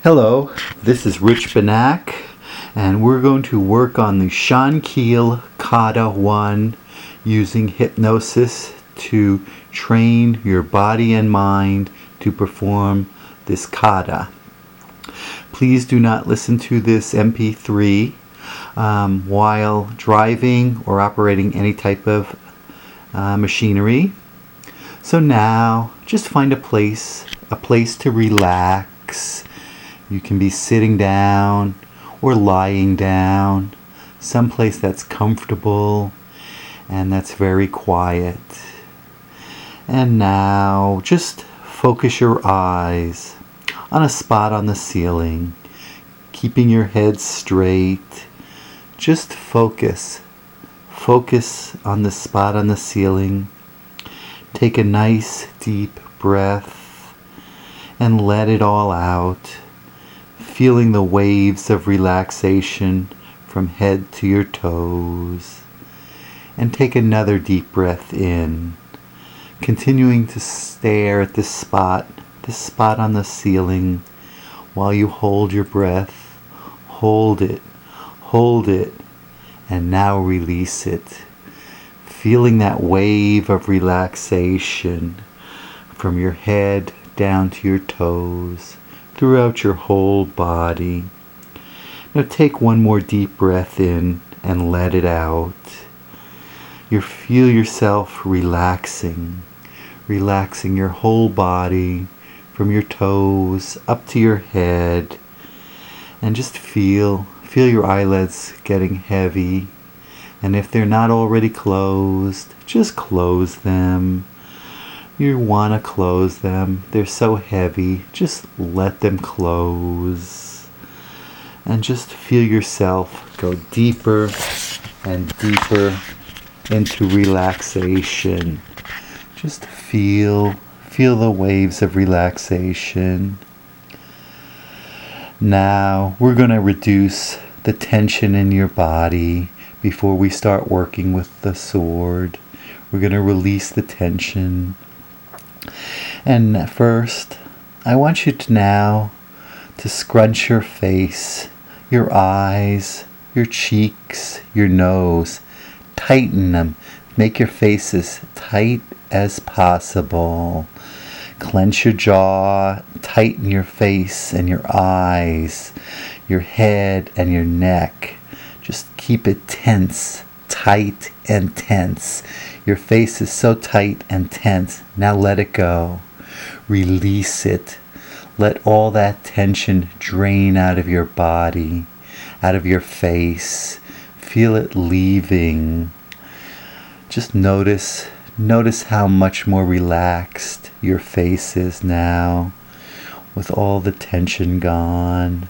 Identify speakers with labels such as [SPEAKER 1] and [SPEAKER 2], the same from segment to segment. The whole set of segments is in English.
[SPEAKER 1] Hello, this is Rich Benak, and we're going to work on the Sean Keel Kata 1 using hypnosis to train your body and mind to perform this kata. Please do not listen to this MP3 while driving or operating any type of machinery. So now, just find a place to relax. You can be sitting down or lying down, someplace that's comfortable and that's very quiet. And now, just focus your eyes on a spot on the ceiling, keeping your head straight. Just focus on the spot on the ceiling. Take a nice deep breath and let it all out, feeling the waves of relaxation from head to your toes. And take another deep breath in, continuing to stare at this spot on the ceiling while you hold your breath. Hold it, and now release it. Feeling that wave of relaxation from your head down to your toes, throughout your whole body. Now take one more deep breath in and let it out. You feel yourself relaxing your whole body from your toes up to your head, and just feel your eyelids getting heavy. And if they're not already closed, just close them. You want to close them. They're so heavy. Just let them close. And just feel yourself go deeper and deeper into relaxation. Just feel the waves of relaxation. Now we're going to reduce the tension in your body before we start working with the sword. We're going to release the tension. And first, I want you to now to scrunch your face, your eyes, your cheeks, your nose. Tighten them. Make your face as tight as possible. Clench your jaw. Tighten your face and your eyes, your head and your neck. Just keep it tense, tight and tense. Your face is so tight and tense. Now let it go. Release it. Let all that tension drain out of your body, out of your face. Feel it leaving. Just notice how much more relaxed your face is now, with all the tension gone.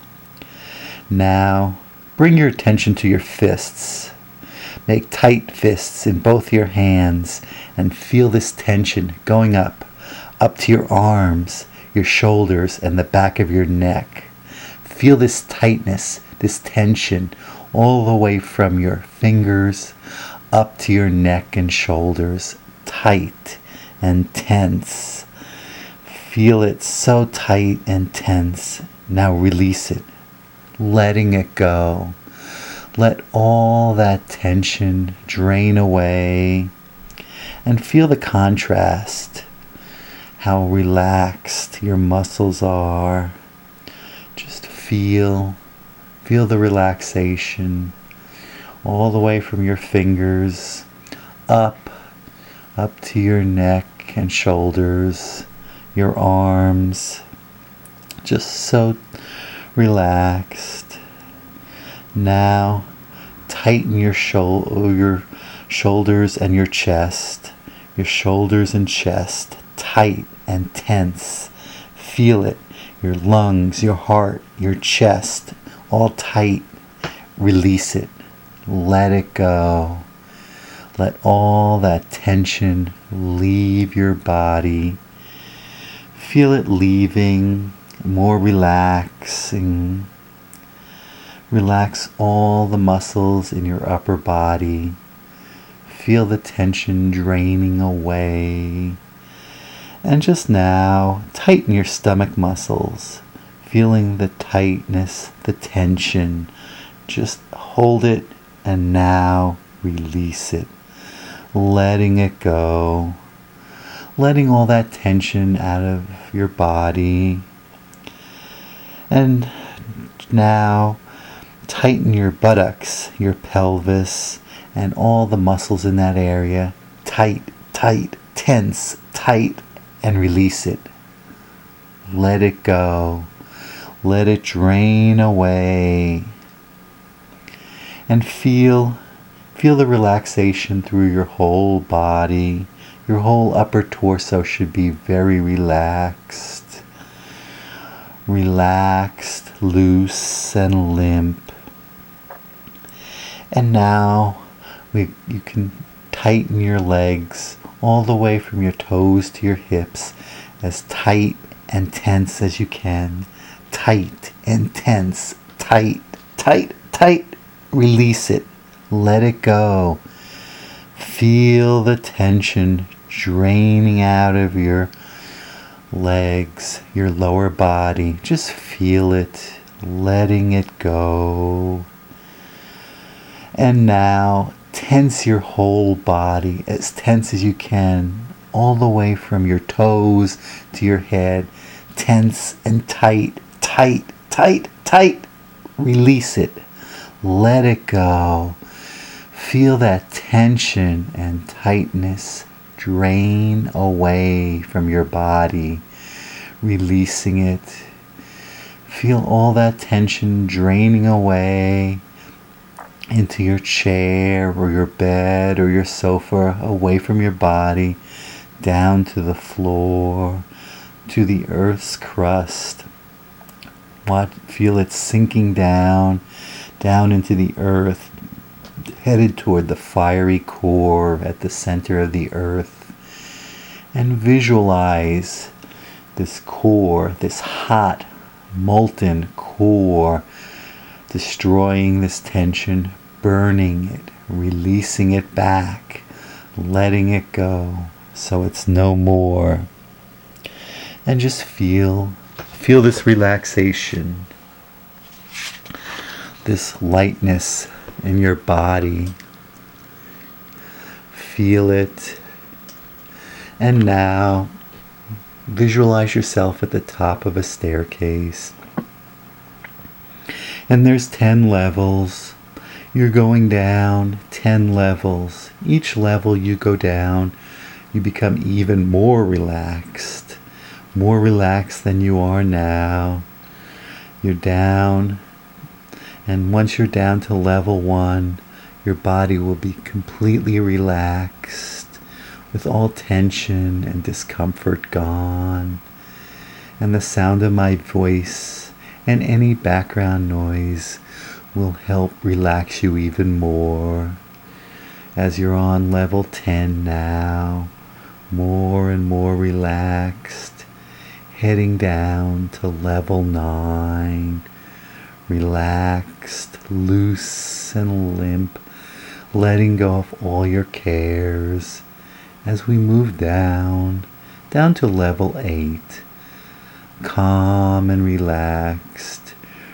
[SPEAKER 1] Now, bring your attention to your fists. Make tight fists in both your hands and feel this tension going up to your arms, your shoulders, and the back of your neck. Feel this tightness, this tension, all the way from your fingers up to your neck and shoulders. Tight and tense. Feel it so tight and tense. Now release it, letting it go. Let all that tension drain away, and feel the contrast, how relaxed your muscles are. Just feel the relaxation all the way from your fingers up to your neck and shoulders, your arms, just so relaxed. Now tighten your shoulders and your chest. Your shoulders and chest, tight and tense. Feel it. Your lungs, your heart, your chest, all tight. Release it. Let it go. Let all that tension leave your body. Feel it leaving, more relaxing. Relax all the muscles in your upper body. Feel the tension draining away. And just now, tighten your stomach muscles. feeling the tightness, the tension. Just hold it and now release it, letting it go, letting all that tension out of your body. And now tighten your buttocks, your pelvis, and all the muscles in that area. Tight, tight, tense, tight, and release it. Let it go. Let it drain away. And feel the relaxation through your whole body. Your whole upper torso should be very relaxed. Relaxed, loose, and limp. And now you can tighten your legs all the way from your toes to your hips, as tight and tense as you can. Tight and tense. Tight, tight, tight. Release it. Let it go. Feel the tension draining out of your legs, your lower body. Just feel it, letting it go. And now tense your whole body, as tense as you can, all the way from your toes to your head. Tense and tight, tight, tight, tight. Release it. Let it go. Feel that tension and tightness drain away from your body, releasing it. Feel all that tension draining away into your chair or your bed or your sofa, away from your body, down to the floor, to the earth's crust. Feel it sinking down into the earth, headed toward the fiery core at the center of the earth. And visualize this core, this hot, molten core, destroying this tension, burning it, releasing it back, letting it go so it's no more. And just feel this relaxation, this lightness in your body. Feel it. And now visualize yourself at the top of a staircase. And there's 10 levels. You're going down 10 levels. Each level you go down, you become even more relaxed than you are now. You're down, and once you're down to level 1, your body will be completely relaxed, with all tension and discomfort gone. And the sound of my voice and any background noise will help relax you even more. As you're on level 10 now, more and more relaxed, heading down to level 9, relaxed, loose and limp, letting go of all your cares. As we move down to level 8, calm and relaxed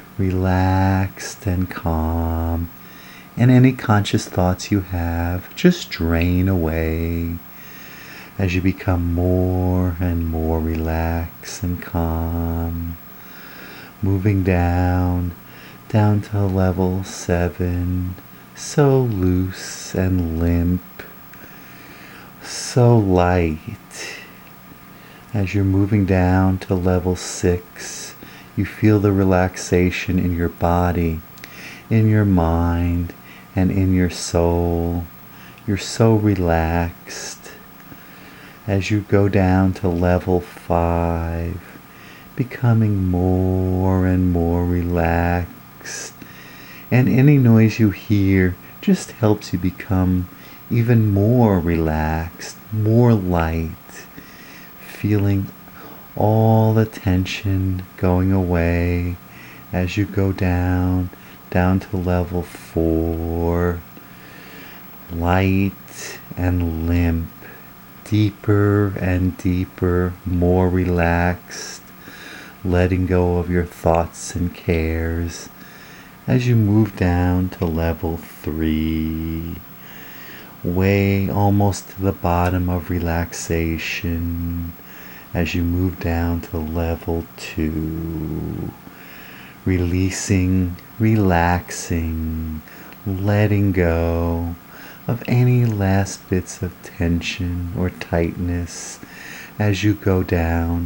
[SPEAKER 1] and calm. And any conscious thoughts you have just drain away as you become more and more relaxed and calm. Moving down to level 7, so loose and limp, so light. As you're moving down to level 6, you feel the relaxation in your body, in your mind, and in your soul. You're so relaxed. As you go down to level 5, becoming more and more relaxed. And any noise you hear just helps you become even more relaxed, more light, feeling all the tension going away as you go down to level 4, light and limp, deeper and deeper, more relaxed, letting go of your thoughts and cares as you move down to level 3, way almost to the bottom of relaxation. As you move down to level 2, releasing, relaxing, letting go of any last bits of tension or tightness as you go down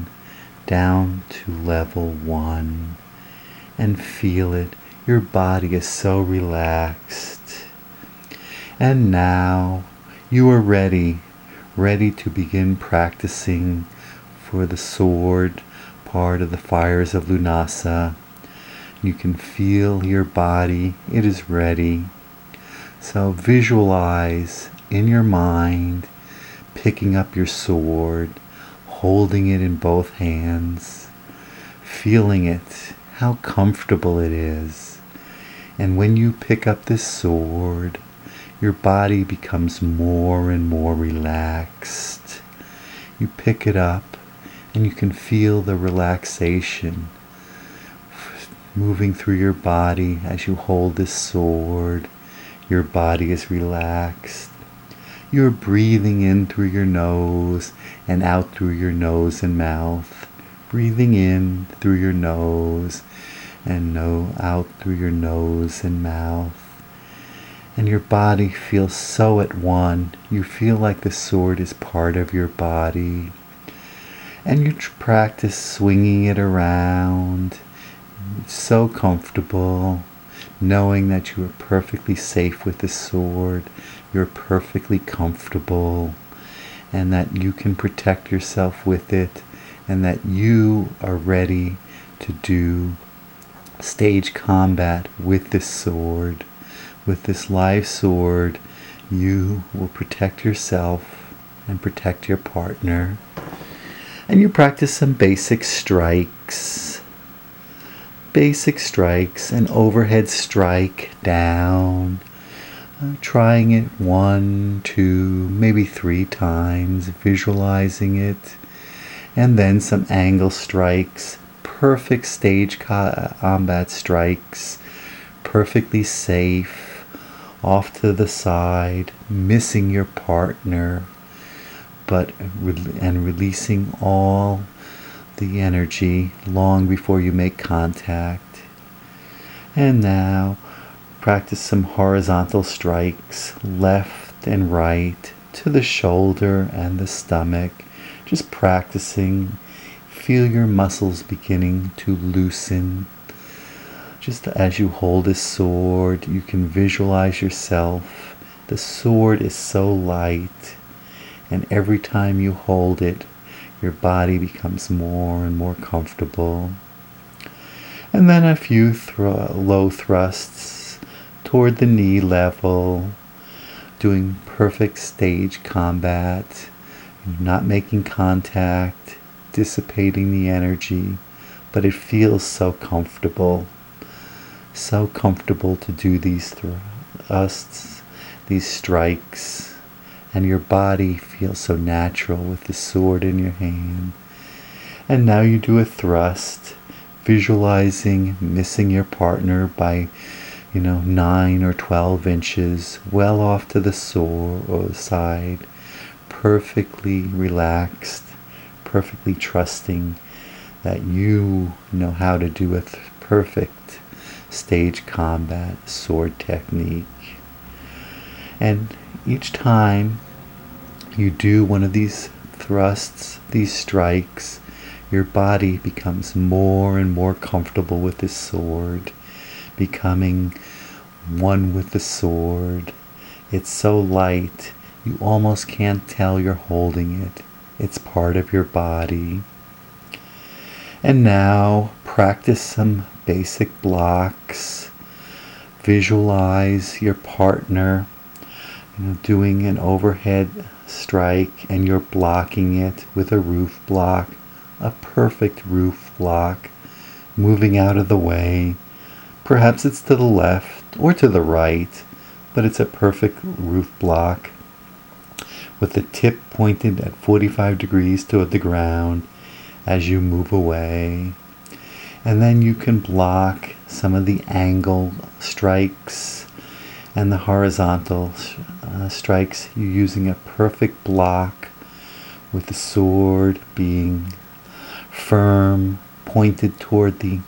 [SPEAKER 1] to level 1, and feel it. Your body is so relaxed. And now you are ready to begin practicing for the sword part of the fires of Lunasa. You can feel your body, it is ready. So visualize in your mind picking up your sword, holding it in both hands, feeling it, how comfortable it is. And when you pick up this sword, your body becomes more and more relaxed. You pick it up and you can feel the relaxation moving through your body as you hold this sword. Your body is relaxed. You're breathing in through your nose and out through your nose and mouth. Breathing in through your nose and out through your nose and mouth. And your body feels so at one. You feel like the sword is part of your body. And you practice swinging it around. It's so comfortable, knowing that you are perfectly safe with the sword. You're perfectly comfortable, and that you can protect yourself with it, and that you are ready to do stage combat with this sword. With this live sword, you will protect yourself and protect your partner. And you practice some basic strikes. An overhead strike down. Trying it 1, 2, maybe 3 times, visualizing it. And then some angle strikes, perfect stage combat strikes, perfectly safe, off to the side, missing your partner, and releasing all the energy long before you make contact. And now practice some horizontal strikes, left and right, to the shoulder and the stomach. Just practicing. Feel your muscles beginning to loosen. Just as you hold this sword, you can visualize yourself. The sword is so light, and every time you hold it, your body becomes more and more comfortable. And then a few low thrusts toward the knee level, doing perfect stage combat, not making contact, dissipating the energy, but it feels so comfortable. So comfortable to do these thrusts, these strikes, and your body feels so natural with the sword in your hand. And now you do a thrust, visualizing missing your partner by 9 or 12 inches, well off to the side, perfectly relaxed, perfectly trusting that you know how to do a perfect stage combat sword technique. And each time you do one of these thrusts, these strikes, your body becomes more and more comfortable with the sword, becoming one with the sword. It's so light, you almost can't tell you're holding it. It's part of your body. And now practice some basic blocks. Visualize your partner doing an overhead strike, and you're blocking it with a roof block, a perfect roof block, moving out of the way. Perhaps it's to the left or to the right, but it's a perfect roof block with the tip pointed at 45 degrees toward the ground as you move away. And then you can block some of the angle strikes and the horizontal strikes. You're using a perfect block with the sword being firm, pointed toward the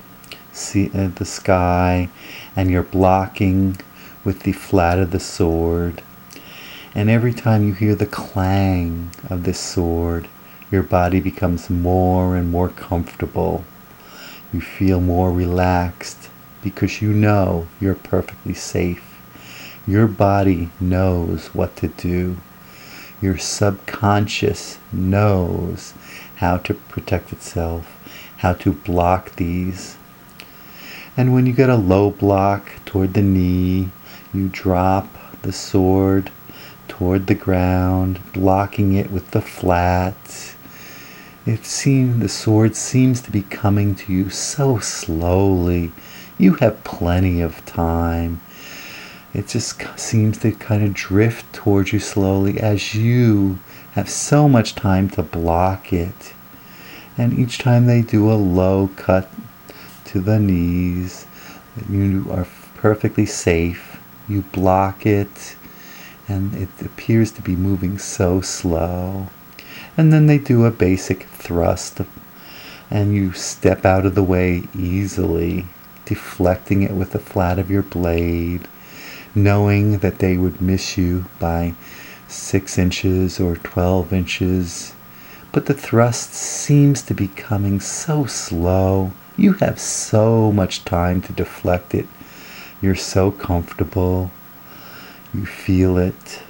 [SPEAKER 1] sky, and you're blocking with the flat of the sword. And every time you hear the clang of this sword, your body becomes more and more comfortable. You feel more relaxed because you know you're perfectly safe. Your body knows what to do. Your subconscious knows how to protect itself, how to block these. And when you get a low block toward the knee, you drop the sword toward the ground, blocking it with the flat. The sword seems to be coming to you so slowly. You have plenty of time. It just seems to kind of drift towards you slowly as you have so much time to block it. And each time they do a low cut to the knees, you are perfectly safe. You block it, and it appears to be moving so slow. And then they do a basic thrust, and you step out of the way easily, deflecting it with the flat of your blade, knowing that they would miss you by 6 inches or 12 inches. But the thrust seems to be coming so slow. You have so much time to deflect it. You're so comfortable. You feel it.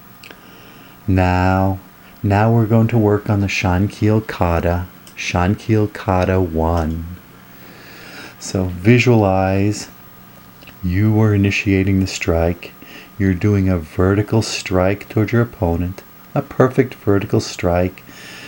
[SPEAKER 1] Now we're going to work on the Shankil Kata 1. So visualize you are initiating the strike. You're doing a vertical strike towards your opponent, a perfect vertical strike,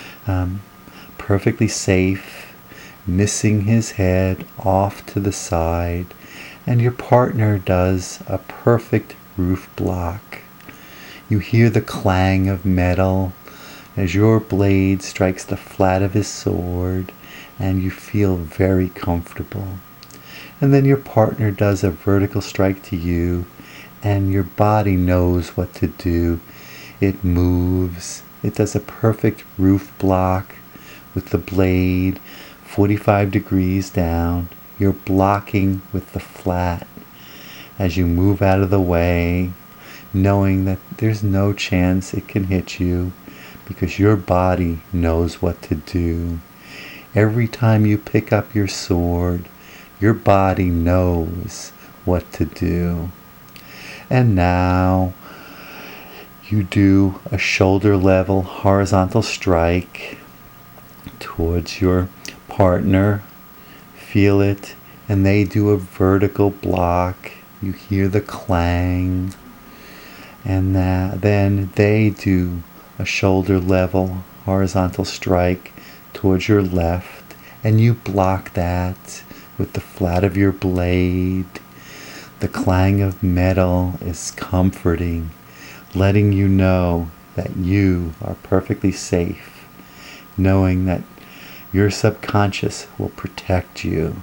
[SPEAKER 1] perfectly safe, missing his head off to the side, and your partner does a perfect roof block. You hear the clang of metal as your blade strikes the flat of his sword, and you feel very comfortable. And then your partner does a vertical strike to you, and your body knows what to do. It moves. It does a perfect roof block with the blade 45 degrees down. You're blocking with the flat as you move out of the way, knowing that there's no chance it can hit you because your body knows what to do. Every time you pick up your sword, your body knows what to do. And now you do a shoulder level horizontal strike towards your partner. Feel it, and they do a vertical block. You hear the clang, and then they do a shoulder level horizontal strike towards your left, and you block that with the flat of your blade. The clang of metal is comforting, letting you know that you are perfectly safe, knowing that your subconscious will protect you.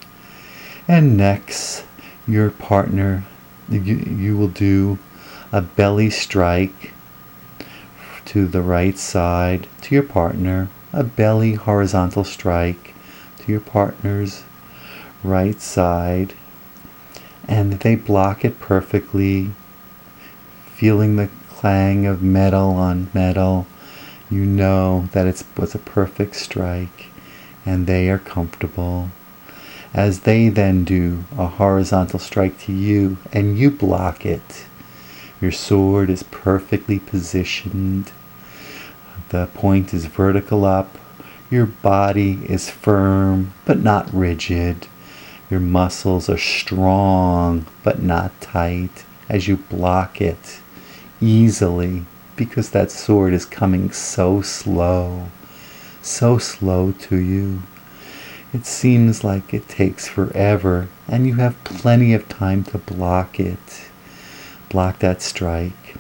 [SPEAKER 1] And next, your partner, you will do a belly strike to the right side to your partner, a belly horizontal strike to your partner's right side, and they block it perfectly, feeling the clang of metal on metal. You know that it was a perfect strike, and they are comfortable. As they then do a horizontal strike to you, and you block it, your sword is perfectly positioned. The point is vertical up. Your body is firm, but not rigid. Your muscles are strong, but not tight, as you block it easily, because that sword is coming so slow to you. It seems like it takes forever, and you have plenty of time to block it. Block that strike.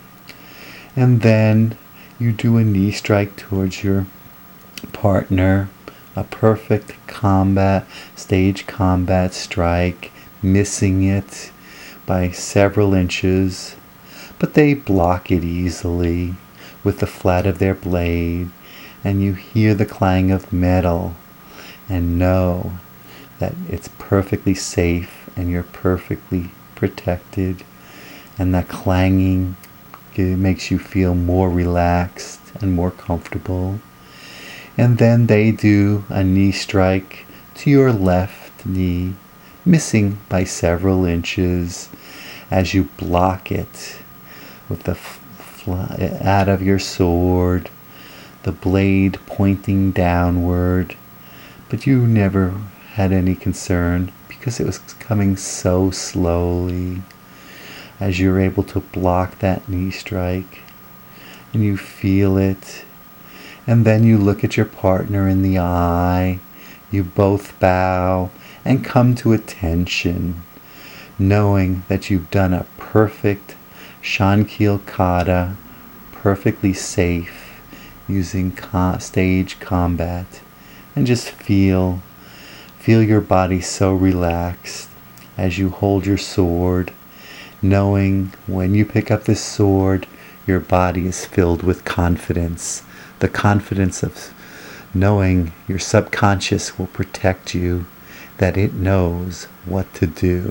[SPEAKER 1] And then you do a knee strike towards your partner, a perfect stage combat strike, missing it by several inches, but they block it easily with the flat of their blade, and you hear the clang of metal and know that it's perfectly safe and you're perfectly protected, and that clanging makes you feel more relaxed and more comfortable. And then they do a knee strike to your left knee, missing by several inches as you block it with the out of your sword, the blade pointing downward. But you never had any concern because it was coming so slowly as you're able to block that knee strike, and you feel it. And then you look at your partner in the eye, you both bow and come to attention, knowing that you've done a perfect Shankil Kata, perfectly safe, using stage combat. And just feel your body so relaxed as you hold your sword, knowing when you pick up this sword, your body is filled with confidence. The confidence of knowing your subconscious will protect you, that it knows what to do.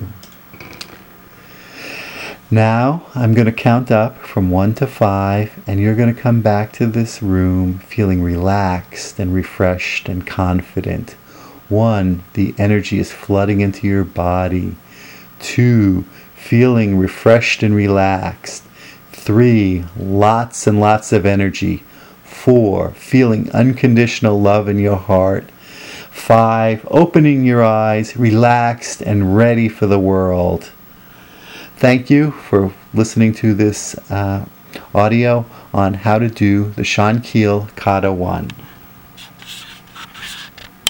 [SPEAKER 1] Now I'm going to count up from 1 to 5, and you're going to come back to this room feeling relaxed and refreshed and confident. 1, the energy is flooding into your body. 2, feeling refreshed and relaxed. 3, lots and lots of energy. 4, feeling unconditional love in your heart. 5, opening your eyes, relaxed and ready for the world. Thank you for listening to this audio on how to do the Shankil Kata 1.